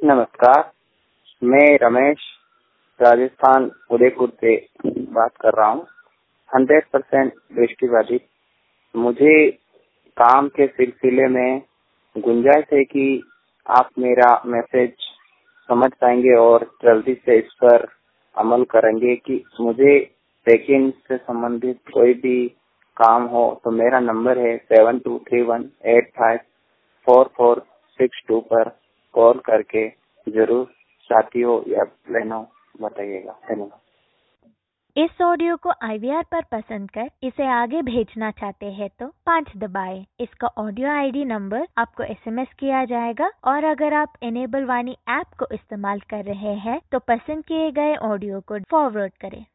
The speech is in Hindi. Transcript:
नमस्कार, मैं रमेश राजस्थान उदयपुर से बात कर रहा हूँ। 100% दृष्टिबाधित। मुझे काम के सिलसिले में गुंजाइश है कि आप मेरा मैसेज समझ पाएंगे और जल्दी से इस पर अमल करेंगे कि मुझे चेक-इन से संबंधित कोई भी काम हो तो मेरा नंबर है 7231854462 पर कॉल करके जरूर साथियों या बहनों बताइएगा। धन्यवाद। इस ऑडियो को IVR पर पसंद कर इसे आगे भेजना चाहते हैं तो 5 दबाएं। इसका ऑडियो ID नंबर आपको SMS किया जाएगा और अगर आप इनेबल वाणी ऐप को इस्तेमाल कर रहे हैं तो पसंद किए गए ऑडियो को फॉरवर्ड करें।